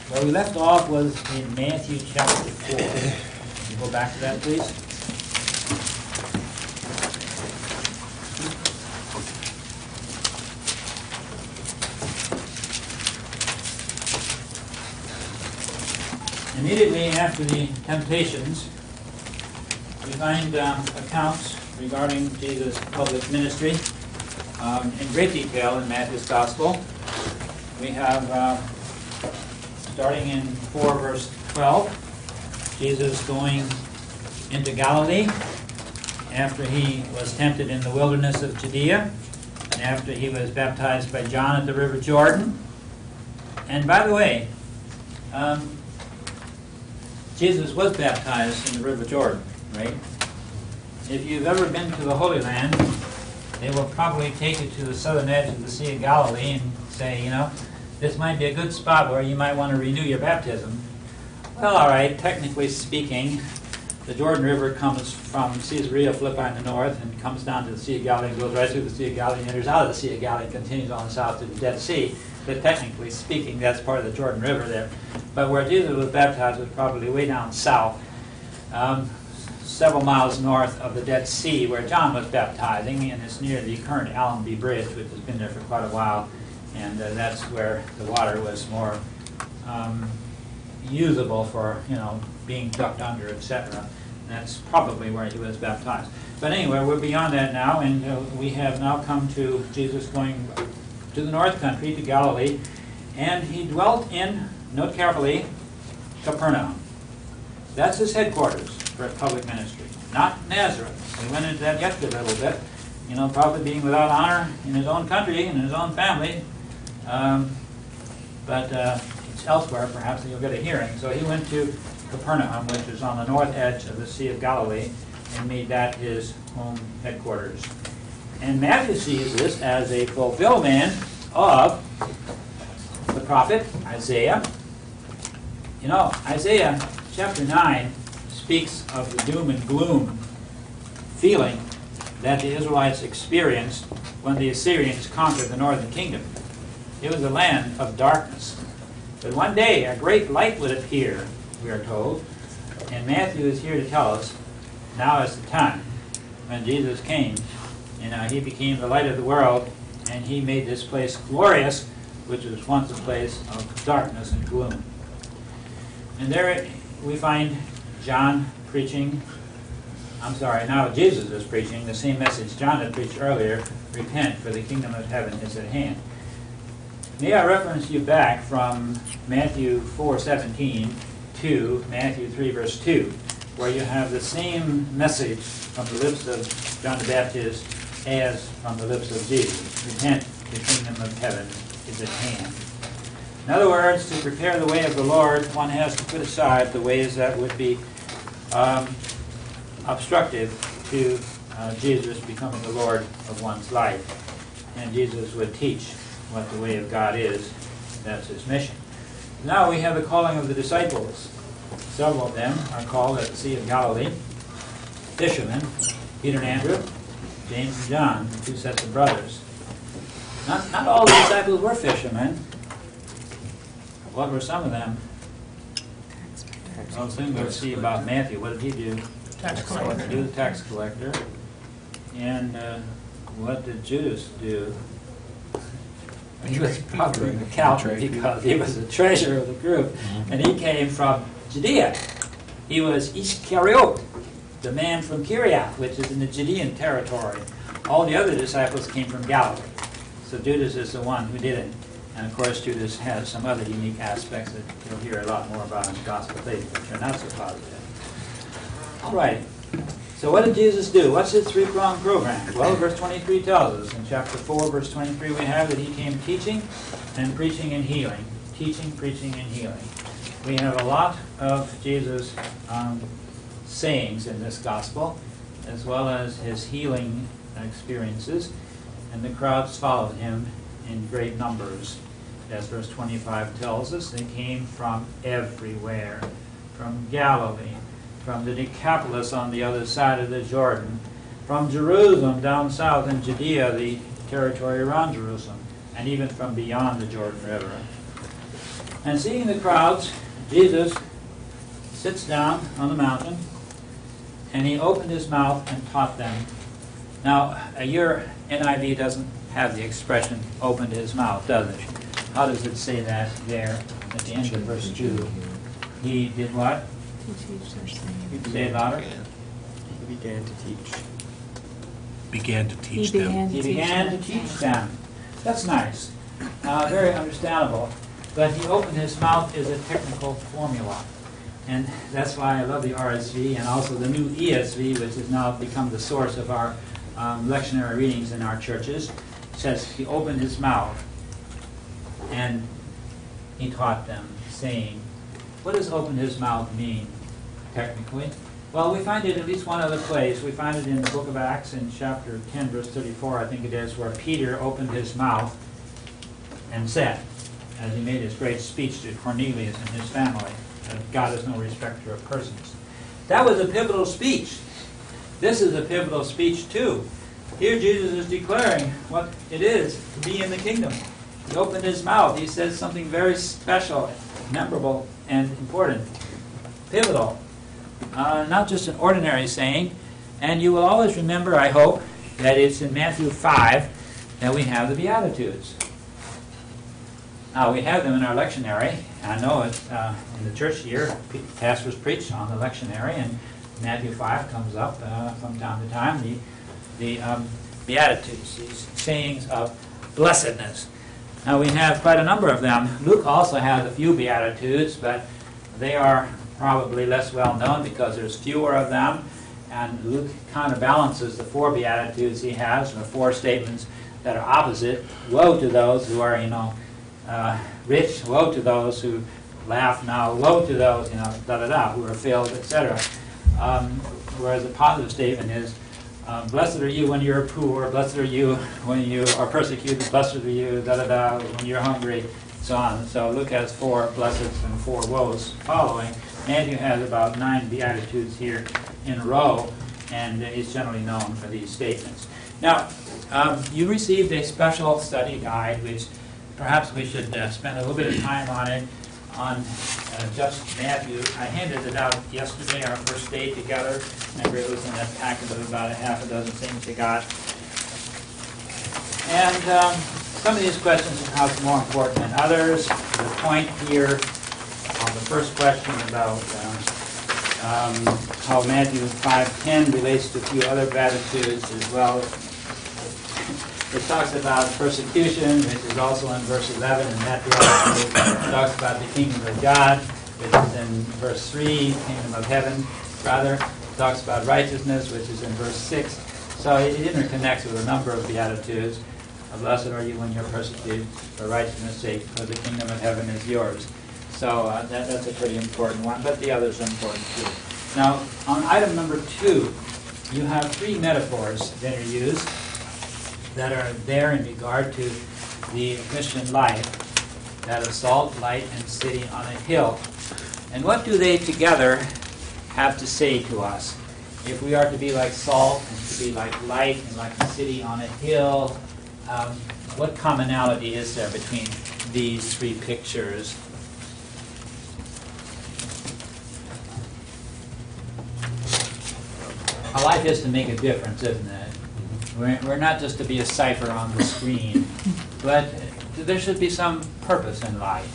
Where we left off was in Matthew chapter 4. Can you go back to that, please? Immediately after the temptations, we find accounts regarding Jesus' public ministry in great detail in Matthew's Gospel. We have, starting in 4 verse 12, Jesus going into Galilee after he was tempted in the wilderness of Judea, and after he was baptized by John at the river Jordan. And by the way, Jesus was baptized in the river Jordan, right? If you've ever been to the Holy Land, they will probably take you to the southern edge of the Sea of Galilee and say, you know, this might be a good spot where you might want to renew your baptism. Well, all right, technically speaking, the Jordan River comes from Caesarea Philippi in the north and comes down to the Sea of Galilee and goes right through the Sea of Galilee and enters out of the Sea of Galilee and continues on south to the Dead Sea. But technically speaking, that's part of the Jordan River there. But where Jesus was baptized was probably way down south, several miles north of the Dead Sea, where John was baptizing, and it's near the current Allenby Bridge, which has been there for quite a while, and that's where the water was more usable for, you know, being ducked under, etc. That's probably where he was baptized. But anyway, we're beyond that now, and we have now come to Jesus going to the north country, to Galilee, and he dwelt in, note carefully, Capernaum. That's his headquarters for public ministry, not Nazareth. We went into that yesterday a little bit, you know, probably being without honor in his own country and in his own family, but it's elsewhere perhaps that you'll get a hearing. So he went to Capernaum, which is on the north edge of the Sea of Galilee, and made that his home headquarters. And Matthew sees this as a fulfillment of the prophet Isaiah. You know, Isaiah chapter 9 speaks of the doom and gloom feeling that the Israelites experienced when the Assyrians conquered the northern kingdom. It was a land of darkness. But one day a great light would appear, we are told, and Matthew is here to tell us now is the time when Jesus came. And he became the light of the world, and he made this place glorious, which was once a place of darkness and gloom. And there we find John preaching, now Jesus is preaching the same message John had preached earlier, repent, for the kingdom of heaven is at hand. May I reference you back from Matthew 4:17 to Matthew 3 verse 2, where you have the same message from the lips of John the Baptist as from the lips of Jesus. Repent, the kingdom of heaven is at hand. In other words, to prepare the way of the Lord, one has to put aside the ways that would be obstructive to Jesus becoming the Lord of one's life. And Jesus would teach what the way of God is. That's his mission. Now we have the calling of the disciples. Several of them are called at the Sea of Galilee fishermen, Peter and Andrew, James and John, two sets of brothers. Not all the disciples were fishermen. What were some of them? Well, soon we'll see about Matthew. What did he do? Tax collector. He was a tax collector. And what did Judas do? He was probably an accountant because he was the treasurer of the group. And he came from Judea. He was Iscariot, the man from Kiriath, which is in the Judean territory. All the other disciples came from Galilee. So Judas is the one who did it. And of course Judas has some other unique aspects that you'll hear a lot more about in the gospel later, which are not so positive. All right. So what did Jesus do? What's his three-pronged program? Well, verse 23 tells us. In chapter 4, verse 23, we have that he came teaching and preaching and healing. Teaching, preaching, and healing. We have a lot of Jesus' sayings in this gospel, as well as his healing experiences, and the crowds followed him in great numbers. As verse 25 tells us, they came from everywhere, from Galilee, from the Decapolis on the other side of the Jordan, from Jerusalem down south in Judea, the territory around Jerusalem, and even from beyond the Jordan River. And seeing the crowds, Jesus sits down on the mountain, and he opened his mouth and taught them. Now, your NIV doesn't have the expression opened his mouth, does it? How does it say that there at the end of verse 2? He did what? Say it louder. He began to teach. Began to teach them. He began to teach them. That's nice. Very understandable. But he opened his mouth is a technical formula. And that's why I love the RSV and also the new ESV, which has now become the source of our lectionary readings in our churches. It says he opened his mouth and he taught them, saying, what does open his mouth mean, technically? Well, we find it in at least one other place. We find it in the book of Acts in chapter 10, verse 34, I think it is, where Peter opened his mouth and said, as he made his great speech to Cornelius and his family, that God is no respecter of persons. That was a pivotal speech. This is a pivotal speech, too. Here Jesus is declaring what it is to be in the kingdom. He opened his mouth. He says something very special, memorable, and important. Pivotal. Not just an ordinary saying. And you will always remember, I hope, that it's in Matthew 5 that we have the Beatitudes. Now, we have them in our lectionary. I know it in the church here, pastors preach on the lectionary, and Matthew 5 comes up from time to time, the Beatitudes, these sayings of blessedness. Now, we have quite a number of them. Luke also has a few Beatitudes, but they are probably less well known because there's fewer of them, and Luke counterbalances the 4 Beatitudes he has, the 4 statements that are opposite. Woe to those who are, rich, woe to those who laugh now, woe to those, who are filled, etc. Whereas the positive statement is, blessed are you when you're poor, blessed are you when you are persecuted, blessed are you, when you're hungry, so on. So Luke has 4 blesseds and 4 woes following. Matthew has about 9 Beatitudes here in a row, and is generally known for these statements. Now, you received a special study guide, which perhaps we should spend a little bit of time on it, on just Matthew. I handed it out yesterday, our first day together. Remember, it was in that packet of about a half a dozen things you got. And some of these questions are perhaps more important than others. The point here on the first question about how Matthew 5:10 relates to a few other Beatitudes as well. It talks about persecution, which is also in verse 11, and Matthew also talks about the kingdom of God, which is in verse 3, kingdom of heaven, rather. It talks about righteousness, which is in verse 6. So it interconnects with a number of Beatitudes. Blessed are you when you're persecuted for righteousness' sake, for the kingdom of heaven is yours. So that's a pretty important one, but the others are important too. Now, on item number 2, you have 3 metaphors that are used that are there in regard to the Christian life, that of salt, light, and city on a hill. And what do they together have to say to us? If we are to be like salt, and to be like light, and like a city on a hill, what commonality is there between these 3 pictures? Our life is to make a difference, isn't it? We're not just to be a cipher on the screen, but there should be some purpose in life.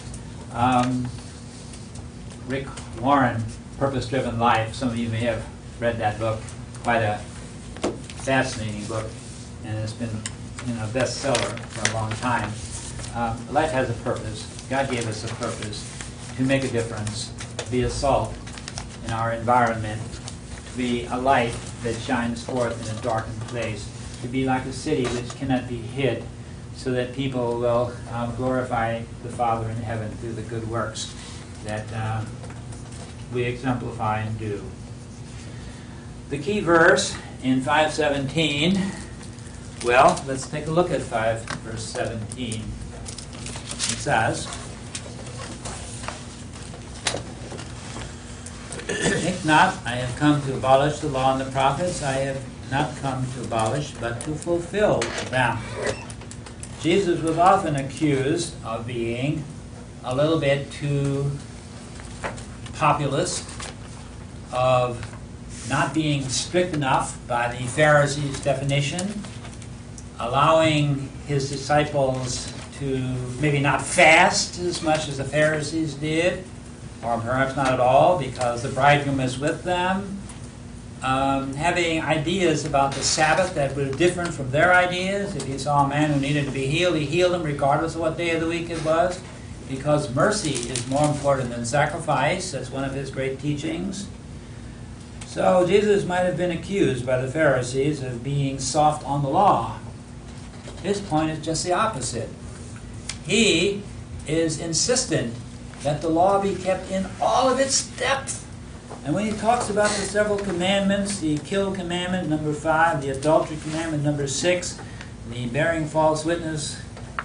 Rick Warren, Purpose-Driven Life, some of you may have read that book, quite a fascinating book, and it's been a bestseller for a long time. Life has a purpose. God gave us a purpose to make a difference, to be a salt in our environment, to be a light that shines forth in a darkened place, to be like a city which cannot be hid, so that people will glorify the Father in heaven through the good works that we exemplify and do. The key verse in 5:17, well, let's take a look at 5 verse 17. It says, think not, I have come to abolish the law and the prophets. I have not come to abolish, but to fulfill them. Jesus was often accused of being a little bit too populist, of not being strict enough by the Pharisees' definition, allowing his disciples to maybe not fast as much as the Pharisees did, or perhaps not at all because the bridegroom is with them, having ideas about the Sabbath that were different from their ideas. If he saw a man who needed to be healed, he healed him regardless of what day of the week it was, because mercy is more important than sacrifice. That's one of his great teachings. So Jesus might have been accused by the Pharisees of being soft on the law. His point is just the opposite. He is insistent that the law be kept in all of its depth. And when he talks about the several commandments, the kill commandment, number 5, the adultery commandment, number 6, the bearing false witness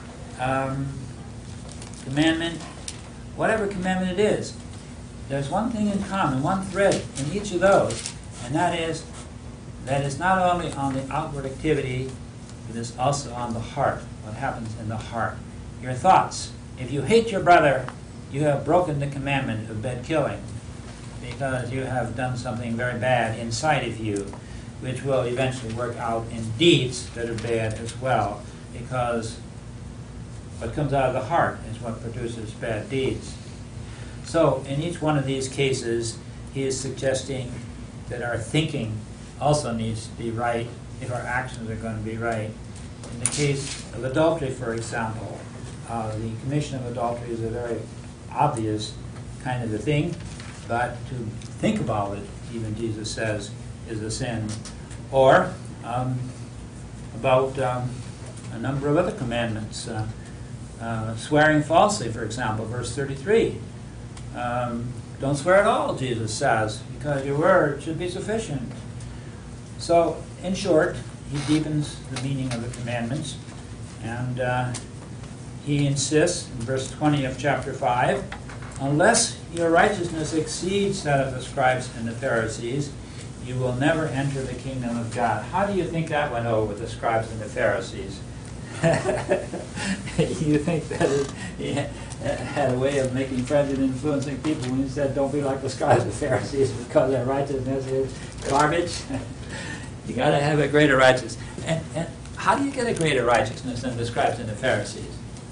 commandment, whatever commandment it is, there's one thing in common, one thread in each of those, and that is that it's not only on the outward activity, but it's also on the heart, what happens in the heart. Your thoughts. If you hate your brother, you have broken the commandment of bed killing, because you have done something very bad inside of you, which will eventually work out in deeds that are bad as well, because what comes out of the heart is what produces bad deeds. So in each one of these cases, he is suggesting that our thinking also needs to be right if our actions are going to be right. In the case of adultery, for example, the commission of adultery is a very obvious kind of a thing, but to think about it, even Jesus says, is a sin. Or about a number of other commandments. Swearing falsely, for example, verse 33. Don't swear at all, Jesus says, because your word should be sufficient. So, in short, he deepens the meaning of the commandments, and he insists in verse 20 of chapter 5, unless your righteousness exceeds that of the scribes and the Pharisees, you will never enter the kingdom of God. How do you think that went over with the scribes and the Pharisees? You think that he had a way of making friends and influencing people when he said, don't be like the scribes and the Pharisees because their righteousness is garbage? You got to have a greater righteousness. And how do you get a greater righteousness than the scribes and the Pharisees?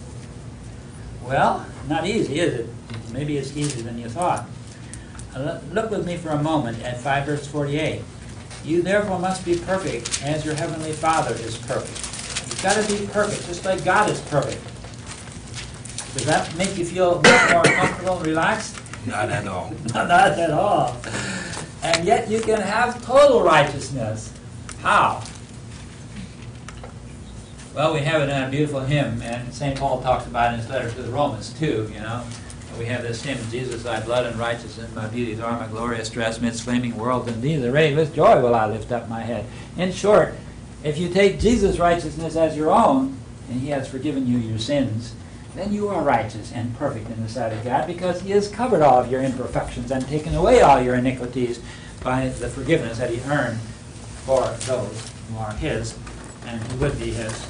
Well, not easy, is it? Maybe it's easier than you thought. Look with me for a moment at 5 verse 48. You therefore must be perfect as your heavenly Father is perfect. You've got to be perfect, just like God is perfect. Does that make you feel much more comfortable and relaxed? Not at all. Not at all. And yet you can have total righteousness. How? Well, we have it in a beautiful hymn, and St. Paul talks about it in his letter to the Romans too, you know. We have this hymn, Jesus, thy blood and righteousness, my beauties are my glorious dress, midst flaming worlds, and these arrayed with joy will I lift up my head. In short, if you take Jesus' righteousness as your own, and he has forgiven you your sins, then you are righteous and perfect in the sight of God, because he has covered all of your imperfections and taken away all your iniquities by the forgiveness that he earned for those who are his and who would be his.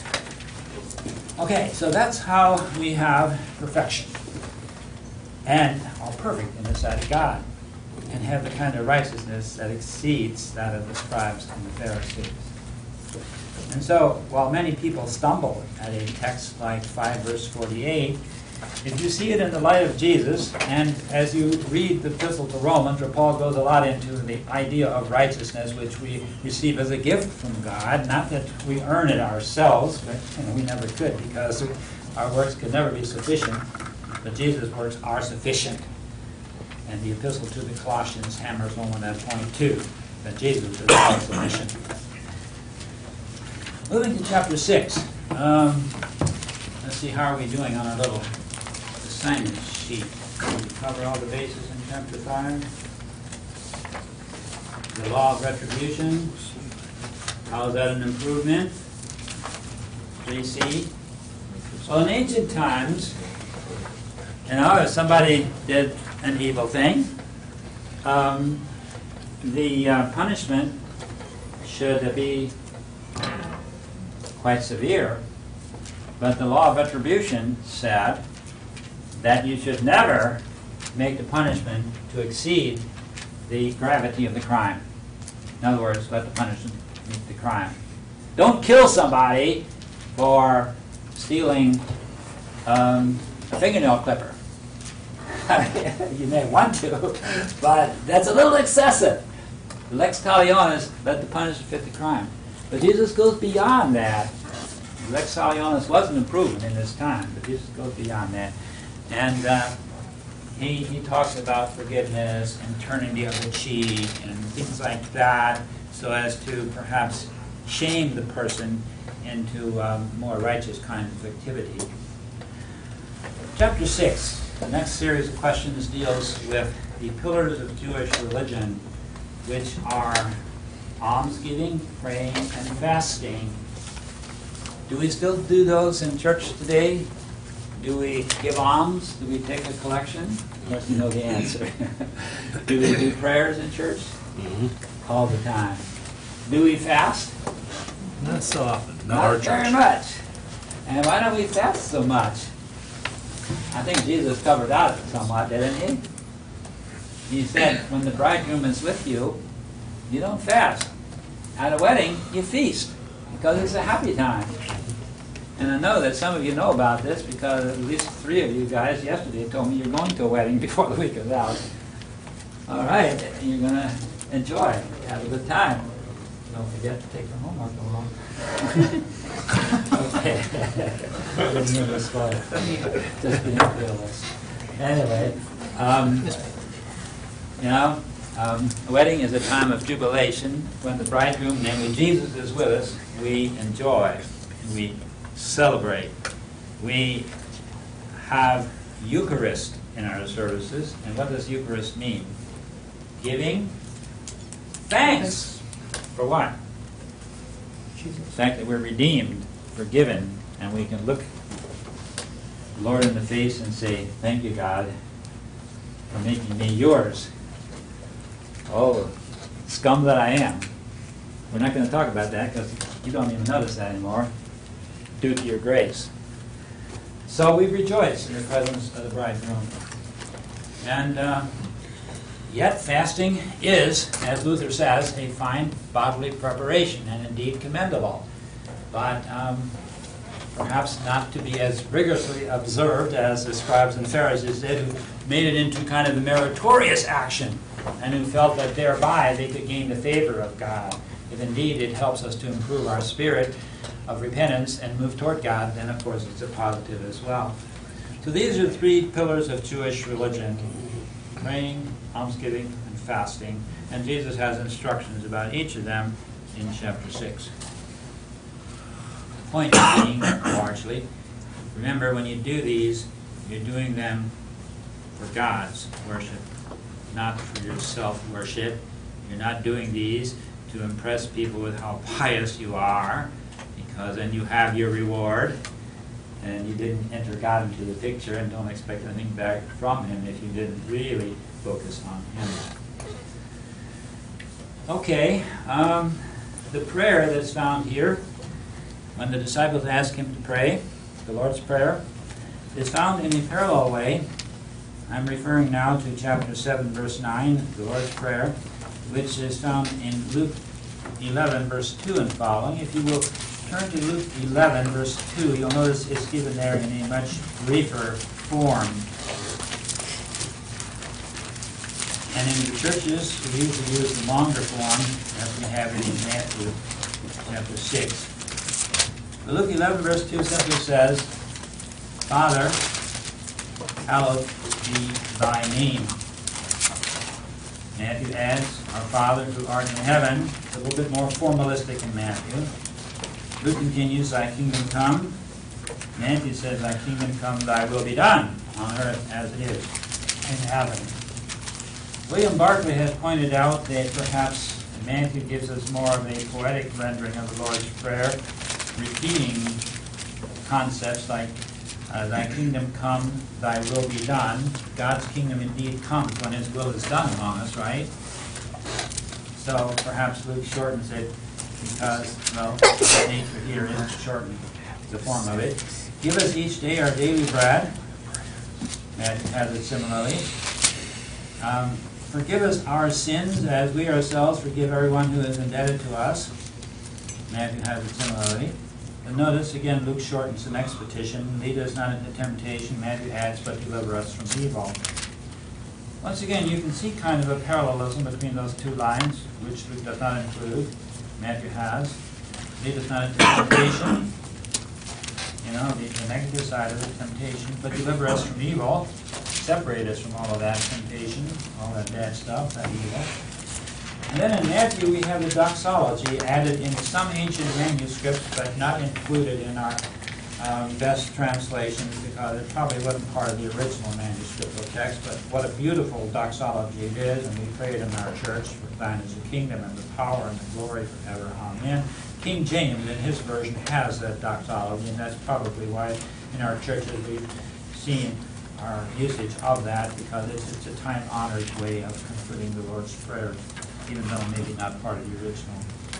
Okay, so that's how we have perfection. And are perfect in the sight of God, and have the kind of righteousness that exceeds that of the scribes and the Pharisees. And so, while many people stumble at a text like 5 verse 48, if you see it in the light of Jesus, and as you read the epistle to Romans, where Paul goes a lot into the idea of righteousness, which we receive as a gift from God, not that we earn it ourselves, but we never could, because our works could never be sufficient. But Jesus' works are sufficient. And the epistle to the Colossians hammers home on that point too, that Jesus is all sufficient. Moving to chapter 6. Let's see, how are we doing on our little assignment sheet? Did we cover all the bases in chapter 5? The law of retribution. How is that an improvement? 3C. Well, in ancient times, you know, if somebody did an evil thing, the punishment should be quite severe. But the law of retribution said that you should never make the punishment to exceed the gravity of the crime. In other words, let the punishment meet the crime. Don't kill somebody for stealing a fingernail clipper. You may want to, but that's a little excessive. Lex talionis, let the punishment fit the crime. But Jesus goes beyond that. Lex talionis was an improvement in this time, but Jesus goes beyond that. And he talks about forgiveness and turning the other cheek and things like that, so as to perhaps shame the person into more righteous kind of activity. Chapter 6, the next series of questions deals with the pillars of Jewish religion, which are almsgiving, praying, and fasting. Do we still do those in church today? Do we give alms? Do we take a collection? Of course, you know the answer. Do we do prayers in church? Mm-hmm. All the time. Do we fast? Not so often. Not our church. Very much. And why don't we fast so much? I think Jesus covered that somewhat, didn't he? He said, when the bridegroom is with you, you don't fast. At a wedding, you feast, because it's a happy time. And I know that some of you know about this, because at least 3 of you guys yesterday told me you're going to a wedding before the week is out. All right, you're going to enjoy, have a good time. Don't forget to take your homework along. Okay. Didn't mean to spoil it. Just being realist. Anyway, a wedding is a time of jubilation when the bridegroom, namely Jesus, is with us. We enjoy, we celebrate. We have Eucharist in our services. And what does Eucharist mean? Giving thanks. For what? The fact that we're redeemed, forgiven, and we can look the Lord in the face and say, thank you, God, for making me yours. Oh, scum that I am. We're not going to talk about that because you don't even notice that anymore, due to your grace. So we rejoice in the presence of the bridegroom. And yet fasting is, as Luther says, a fine bodily preparation, and indeed commendable. But perhaps not to be as rigorously observed as the scribes and Pharisees did, who made it into kind of a meritorious action, and who felt that thereby they could gain the favor of God. If indeed it helps us to improve our spirit of repentance and move toward God, then of course it's a positive as well. So these are the 3 pillars of Jewish religion: praying, almsgiving, and fasting. And Jesus has instructions about each of them in chapter 6. The point being, largely, remember when you do these, you're doing them for God's worship, not for your self-worship. You're not doing these to impress people with how pious you are, because then you have your reward, and you didn't enter God into the picture, and don't expect anything back from Him if you didn't really focus on Him. Okay, the prayer that's found here, when the disciples ask Him to pray, the Lord's Prayer, is found in a parallel way. I'm referring now to chapter 7, verse 9, the Lord's Prayer, which is found in Luke 11, verse 2 and following. If you will turn to Luke 11, verse 2, you'll notice it's given there in a much briefer form. And in the churches, we usually use the longer form, as we have it in Matthew chapter 6. But Luke 11, verse 2 simply says, Father, hallowed be thy name. Matthew adds, Our Father who art in heaven. It's a little bit more formalistic in Matthew. Luke continues, Thy kingdom come. Matthew says, Thy kingdom come, thy will be done on earth as it is in heaven. William Barclay has pointed out that perhaps Matthew gives us more of a poetic rendering of the Lord's Prayer, repeating concepts like Thy kingdom come, thy will be done. God's kingdom indeed comes when His will is done among us, right? So perhaps Luke shortens it because, well, the nature here is shortened, the form of it. Give us each day our daily bread. Matthew has it similarly. Forgive us our sins as we ourselves forgive everyone who is indebted to us. Matthew has it similarly. And notice, again, Luke shortens the next petition. Lead us not into temptation, Matthew adds, but deliver us from evil. Once again, you can see kind of a parallelism between those two lines, which Luke does not include. Matthew has. Lead us not into temptation. You know, the negative side of the temptation, but deliver us from evil. Separate us from all of that temptation, all that bad stuff, that evil. And then in Matthew we have the doxology added in some ancient manuscripts, but not included in our best translations because it probably wasn't part of the original manuscriptal text. But what a beautiful doxology it is, and we pray it in our church. For thine is the kingdom and the power and the glory forever. Amen. King James, in his version, has that doxology, and that's probably why in our churches we've seen our usage of that, because it's a time-honored way of concluding the Lord's Prayer, even though maybe not part of the original.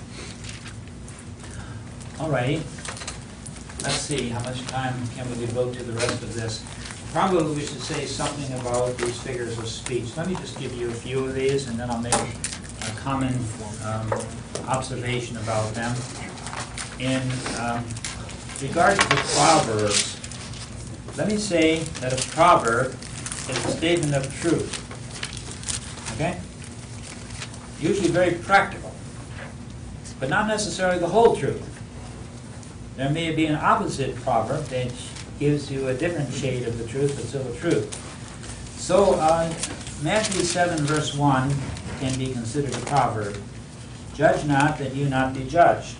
Alrighty, let's see, how much time can we devote to the rest of this? Probably we should say something about these figures of speech. Let me just give you a few of these, and then I'll make a common observation about them. In regard to Proverbs, let me say that a proverb is a statement of truth. Okay? Usually very practical, but not necessarily the whole truth. There may be an opposite proverb that gives you a different shade of the truth, but still the truth. So Matthew 7 verse 1 can be considered a proverb. Judge not that you not be judged.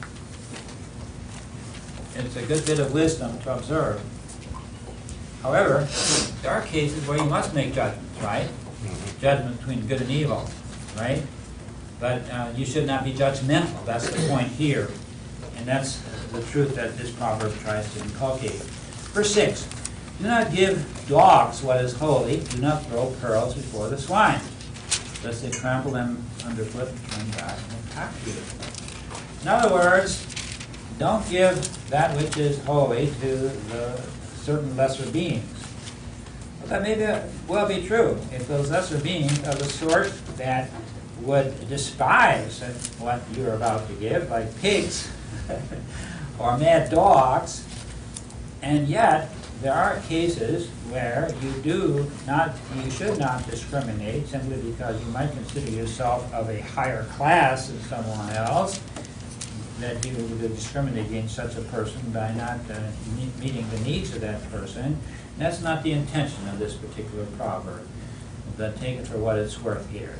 It's a good bit of wisdom to observe. However, there are cases where you must make judgments, right? Judgment between good and evil, right? But you should not be judgmental. That's the point here. And that's the truth that this proverb tries to inculcate. Verse 6, do not give dogs what is holy. Do not throw pearls before the swine, lest they trample them underfoot and turn back and attack you. In other words, don't give that which is holy to the certain lesser beings. Well, that may well be true. If those lesser beings are the sort that would despise what you're about to give, like pigs or mad dogs, and yet there are cases where you should not discriminate simply because you might consider yourself of a higher class than someone else, that you would discriminate against such a person by not meeting the needs of that person. And that's not the intention of this particular proverb, but take it for what it's worth here.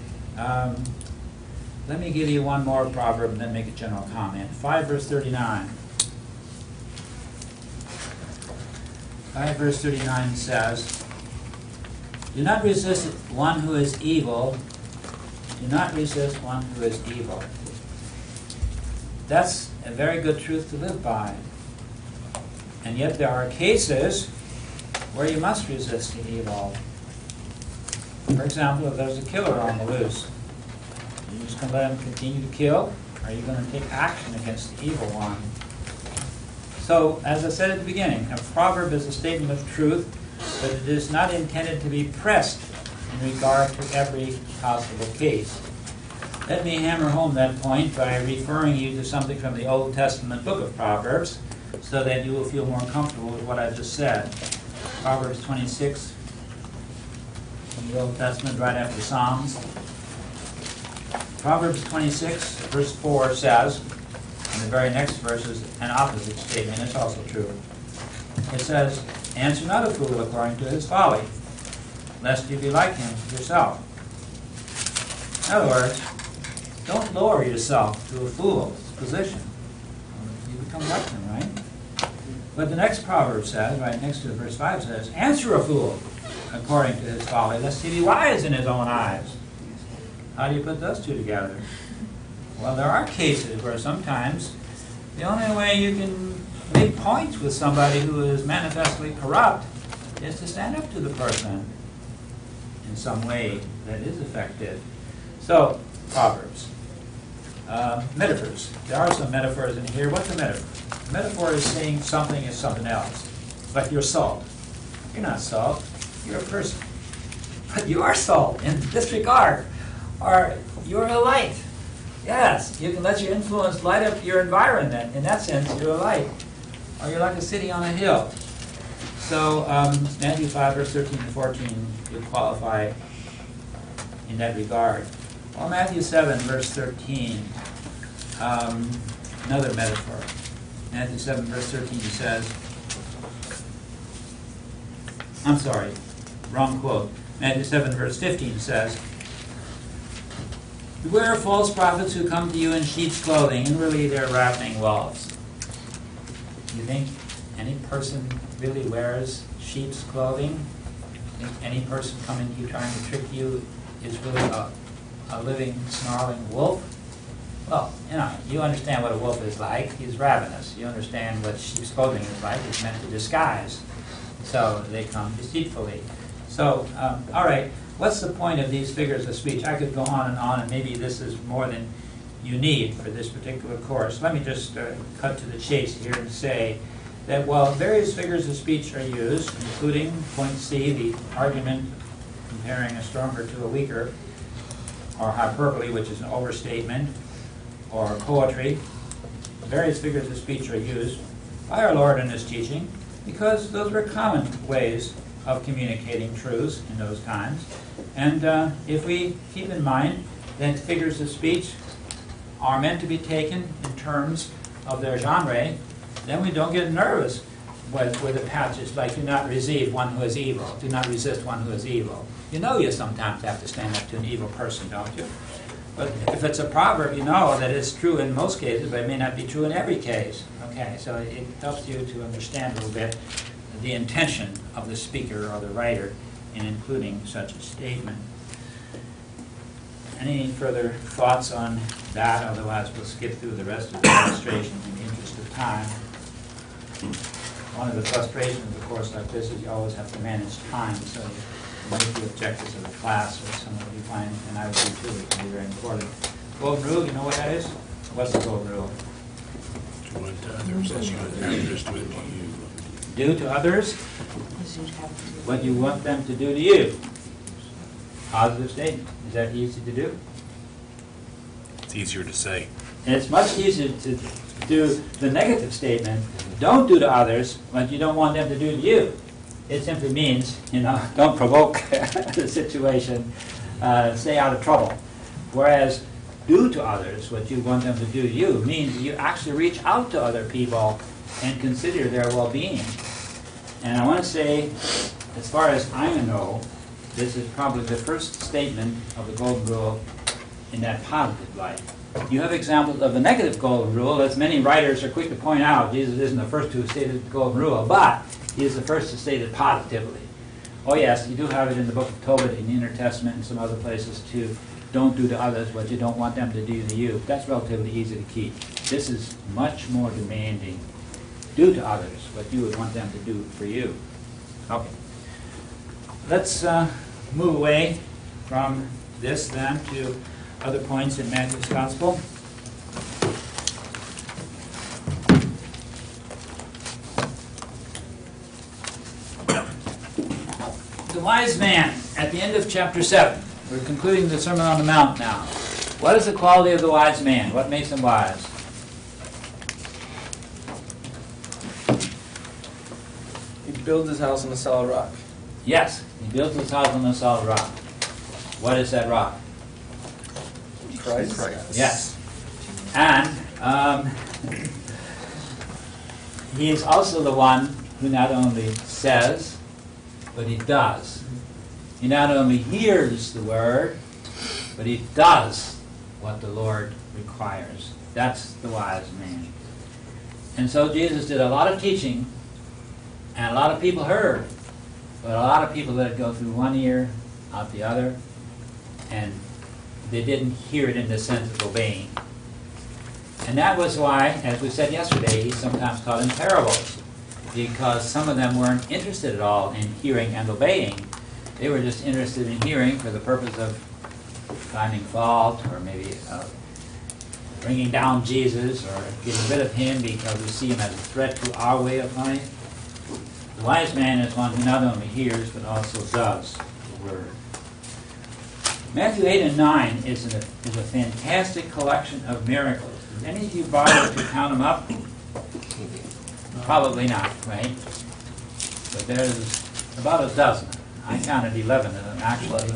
Let me give you one more proverb and then make a general comment. 5 verse 39. 5 verse 39 says, do not resist one who is evil. Do not resist one who is evil. That's a very good truth to live by. And yet there are cases where you must resist the evil. For example, if there's a killer on the loose, are you just going to let him continue to kill? Or are you going to take action against the evil one? So, as I said at the beginning, a proverb is a statement of truth, but it is not intended to be pressed in regard to every possible case. Let me hammer home that point by referring you to something from the Old Testament book of Proverbs, so that you will feel more comfortable with what I just said. Proverbs 26 from the Old Testament, right after Psalms. Proverbs 26, verse 4 says, and the very next verse is an opposite statement. It's also true. It says, answer not a fool according to his folly, lest you be like him yourself. In other words, don't lower yourself to a fool's position. You become like him, right? But the next proverb says, right next to verse 5 says, answer a fool according to his folly, lest he be wise in his own eyes. How do you put those two together? Well, there are cases where sometimes the only way you can make points with somebody who is manifestly corrupt is to stand up to the person in some way that is effective. So, Proverbs. Metaphors. There are some metaphors in here. What's a metaphor? A metaphor is saying something is something else. Like you're salt. You're not salt. You're a person. But you are salt in this regard. Or you're a light. Yes, you can let your influence light up your environment. In that sense, you're a light. Or you're like a city on a hill. So Matthew 5, verse 13 and 14 would qualify in that regard. Or Matthew 7, verse 13, another metaphor. Matthew 7, verse 13 says, I'm sorry, wrong quote. Matthew 7, verse 15 says, beware of false prophets who come to you in sheep's clothing, and really they're ravening wolves. You think any person really wears sheep's clothing? Think any person coming to you trying to trick you is really a living, snarling wolf? Well, you understand what a wolf is like. He's ravenous. You understand what sheep's clothing is like. It's meant to disguise. So they come deceitfully. So, all right, what's the point of these figures of speech? I could go on, and maybe this is more than you need for this particular course. Let me just cut to the chase here and say that while various figures of speech are used, including point C, the argument comparing a stronger to a weaker, or hyperbole, which is an overstatement, or poetry, various figures of speech are used by our Lord in His teaching because those were common ways of communicating truths in those times. And if we keep in mind that figures of speech are meant to be taken in terms of their genre, then we don't get nervous with the passage like, do not receive one who is evil, do not resist one who is evil. You know you sometimes have to stand up to an evil person, don't you? But if it's a proverb, you know that it's true in most cases, but it may not be true in every case. Okay, so it helps you to understand a little bit the intention of the speaker or the writer in including such a statement. Any further thoughts on that? Otherwise, we'll skip through the rest of the illustration in the interest of time. One of the frustrations of a course like this is you always have to manage time, so you make the objectives of the class or some of you find, and I would do too, it can be very important. Golden rule, you know what that is? What's the golden rule? Do unto others as you would have others do unto you. Do to others what you want them to do to you. Positive statement. Is that easy to do? It's easier to say. And it's much easier to do the negative statement. Don't do to others what you don't want them to do to you. It simply means, don't provoke the situation, stay out of trouble. Whereas do to others what you want them to do to you means you actually reach out to other people and consider their well-being. And I want to say, as far as I know, this is probably the first statement of the golden rule in that positive light. You have examples of the negative golden rule, as many writers are quick to point out. Jesus isn't the first to have stated the golden rule, but he is the first to state it positively. Oh yes, you do have it in the book of Tobit, in the Inner Testament, and some other places too. Don't do to others what you don't want them to do to you. That's relatively easy to keep. This is much more demanding. Do to others what you would want them to do for you. Okay. Let's move away from this then to other points in Matthew's Gospel. The wise man, at the end of chapter 7. We're concluding the Sermon on the Mount now. What is the quality of the wise man? What makes him wise? He builds his house on a solid rock. Yes, he builds his house on a solid rock. What is that rock? Christ. Yes. And he is also the one who not only says, but he does. He not only hears the word, but he does what the Lord requires. That's the wise man. And so Jesus did a lot of teaching, and a lot of people heard, but a lot of people let it go through one ear, out the other, and they didn't hear it in the sense of obeying. And that was why, as we said yesterday, he sometimes taught in parables, because some of them weren't interested at all in hearing and obeying. They were just interested in hearing for the purpose of finding fault, or maybe bringing down Jesus, or getting rid of him because we see him as a threat to our way of life. The wise man is one who not only hears but also does the word. Matthew 8 and 9 is a fantastic collection of miracles. Did any of you bother to count them up? Probably not, right? But there's about a dozen. I counted 11 of them, actually.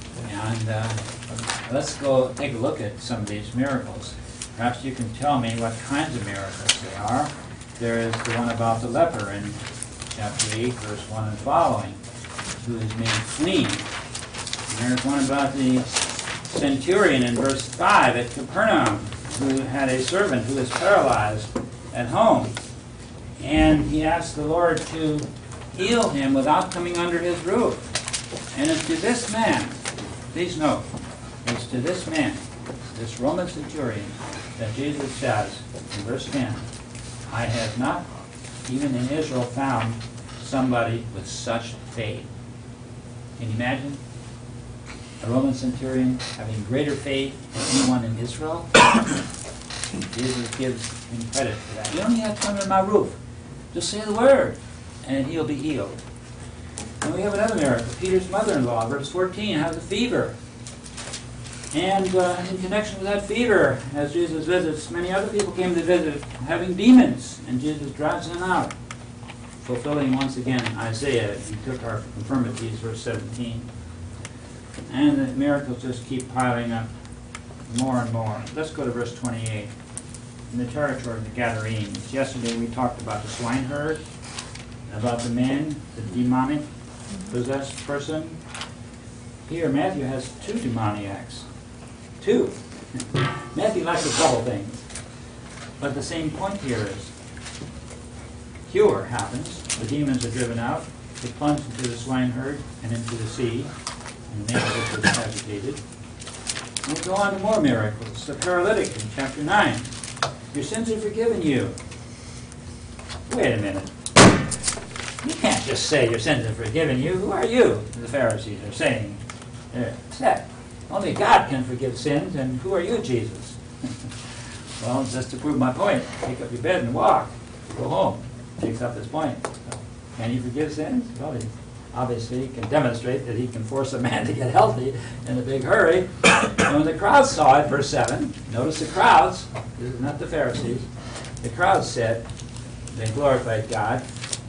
And let's go take a look at some of these miracles. Perhaps you can tell me what kinds of miracles they are. There is the one about the leper in chapter 8, verse 1 and following, who is made clean. And there's one about the centurion in verse 5 at Capernaum, who had a servant who was paralyzed at home. And he asked the Lord to heal him without coming under his roof. And it's to this man, please note, it's to this man, this Roman centurion, that Jesus says in verse 10, I have not even in Israel found somebody with such faith. Can you imagine a Roman centurion having greater faith than anyone in Israel? Jesus gives him credit for that. You don't even have to come under my roof. Just say the word, and he'll be healed. And we have another miracle. Peter's mother-in-law, verse 14, has a fever. And in connection with that fever, as Jesus visits, many other people came to visit having demons, and Jesus drives them out, fulfilling once again Isaiah. He took our infirmities, verse 17. And the miracles just keep piling up more and more. Let's go to verse 28. In the territory of the Gadarenes. Yesterday we talked about the swineherd, about the man, the demonic possessed person. Here Matthew has two demoniacs. Two. Matthew likes to double things. But the same point here is cure happens. The demons are driven out. They plunge into the swineherd and into the sea. And the man of which was agitated. And we go on to more miracles. The paralytic in chapter 9. Your sins are forgiven you. Wait a minute. You can't just say your sins are forgiven you. Who are you? The Pharisees are saying. What's that? Only God can forgive sins, and who are you, Jesus? Well, just to prove my point, take up your bed and walk. Go home. Takes up his point. Can he forgive sins? Well, he obviously can demonstrate that he can force a man to get healthy in a big hurry. And when the crowds saw it, verse 7, notice the crowds, this is not the Pharisees, the crowds said, they glorified God,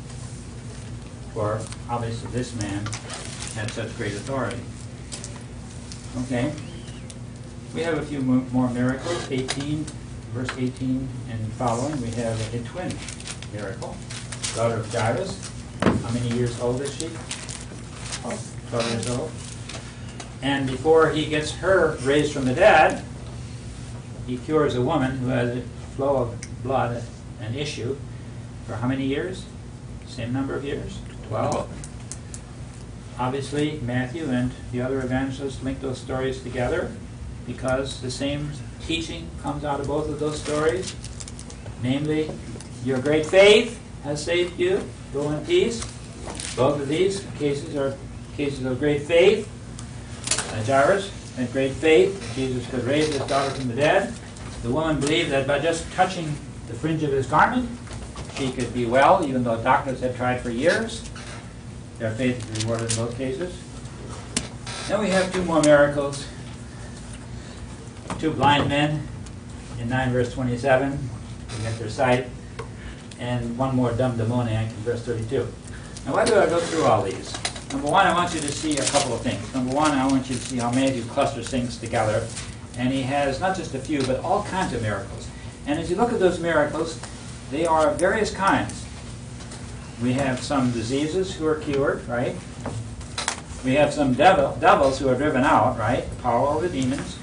for obviously this man had such great authority. Okay. We have a few more miracles. 18, verse 18 and following, we have a twin miracle. Daughter of Jairus. How many years old is she? 12 years old. And before he gets her raised from the dead, he cures a woman who has a flow of blood, an issue, for how many years? Same number of years? 12. Obviously, Matthew and the other evangelists link those stories together because the same teaching comes out of both of those stories. Namely, your great faith has saved you. Go in peace. Both of these cases are cases of great faith. Jairus had great faith. Jesus could raise his daughter from the dead. The woman believed that by just touching the fringe of his garment, she could be well, even though doctors had tried for years. Their faith is rewarded in both cases. Then we have two more miracles. Two blind men in 9 verse 27 to get their sight, and one more dumb demoniac in verse 32. Now why do I go through all these? Number one, I want you to see a couple of things. Number one, I want you to see how Matthew clusters things together. And he has not just a few, but all kinds of miracles. And as you look at those miracles, they are of various kinds. We have some diseases who are cured, right? We have some devils who are driven out, right? Power over demons.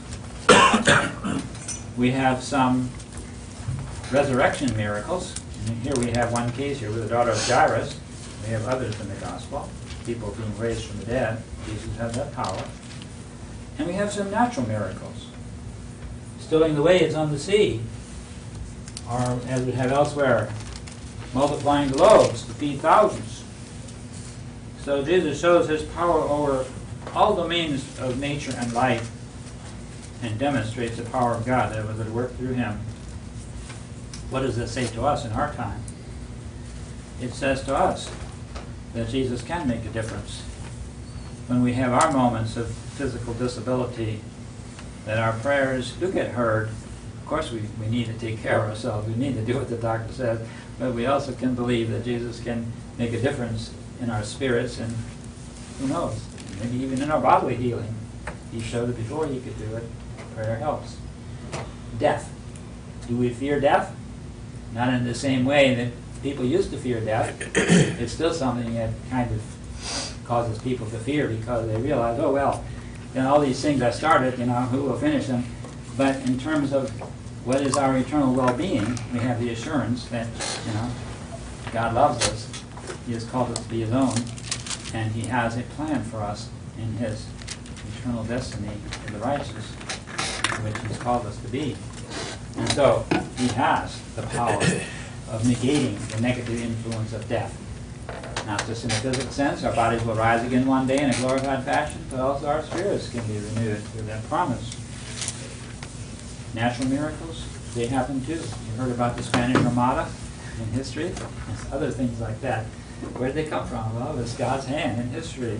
We have some resurrection miracles. And here we have one case here with the daughter of Jairus. We have others in the gospel. People being raised from the dead. Jesus has that power. And we have some natural miracles. Stilling the waves on the sea. Or, as we have elsewhere, multiplying the loaves to feed thousands. So Jesus shows his power over all domains of nature and life and demonstrates the power of God that was at work through him. What does this say to us in our time? It says to us, that Jesus can make a difference. When we have our moments of physical disability, that our prayers do get heard. Of course, we need to take care of ourselves. We need to do what the doctor says, but we also can believe that Jesus can make a difference in our spirits, and who knows, maybe even in our bodily healing. He showed it before he could do it. Prayer helps. Death. Do we fear death? Not in the same way that people used to fear death. It's still something that kind of causes people to fear because they realize, oh well, all these things I started, who will finish them? But in terms of what is our eternal well-being, we have the assurance that, God loves us. He has called us to be His own, and He has a plan for us in His eternal destiny for the righteous, which He's called us to be. And so He has the power of negating the negative influence of death. Not just in a physical sense, our bodies will rise again one day in a glorified fashion, but also our spirits can be renewed through that promise. Natural miracles, they happen too. You heard about the Spanish Armada in history, and other things like that. Where did they come from? Well, it's God's hand in history.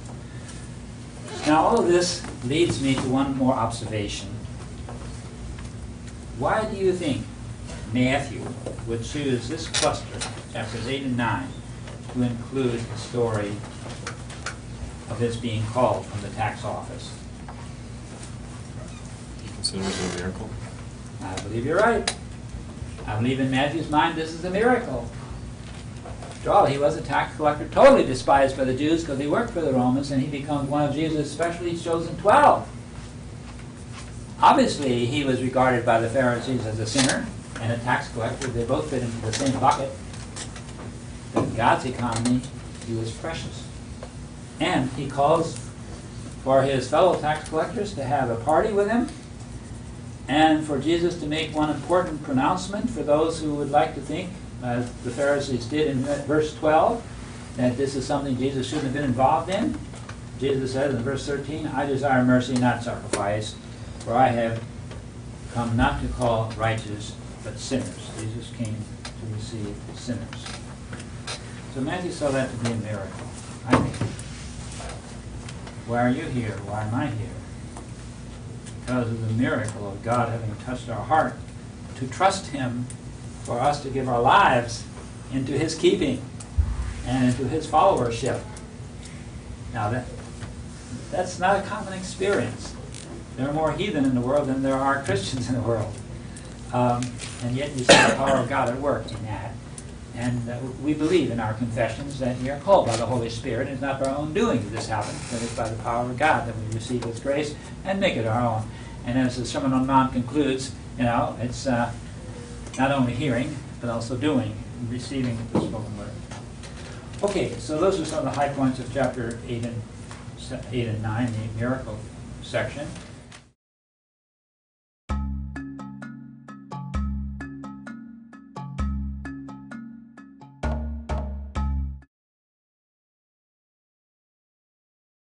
Now, all of this leads me to one more observation. Why do you think Matthew would choose this cluster, chapters 8 and 9, to include the story of his being called from the tax office? He considers it a miracle. I believe you're right. I believe in Matthew's mind this is a miracle. After all, he was a tax collector, totally despised by the Jews because he worked for the Romans, and he becomes one of Jesus' specially chosen 12. Obviously, he was regarded by the Pharisees as a sinner and a tax collector. They both fit into the same bucket. But in God's economy, he was precious. And he calls for his fellow tax collectors to have a party with him, and for Jesus to make one important pronouncement for those who would like to think, as the Pharisees did in verse 12, that this is something Jesus shouldn't have been involved in. Jesus said in verse 13, I desire mercy, not sacrifice, for I have come not to call righteous, but sinners. Jesus came to receive sinners. So Matthew saw that to be a miracle, I think. Why are you here? Why am I here? Because of the miracle of God having touched our heart to trust Him for us to give our lives into His keeping and into His followership. Now that's not a common experience. There are more heathen in the world than there are Christians in the world. And yet you see the power of God at work in that. And we believe in our confessions that we are called by the Holy Spirit. It's not by our own doing that this happens, but it's by the power of God that we receive His grace and make it our own. And as the Sermon on the Mount concludes, it's not only hearing, but also doing, and receiving the spoken word. Okay, so those are some of the high points of chapter 8 and 9, the miracle section.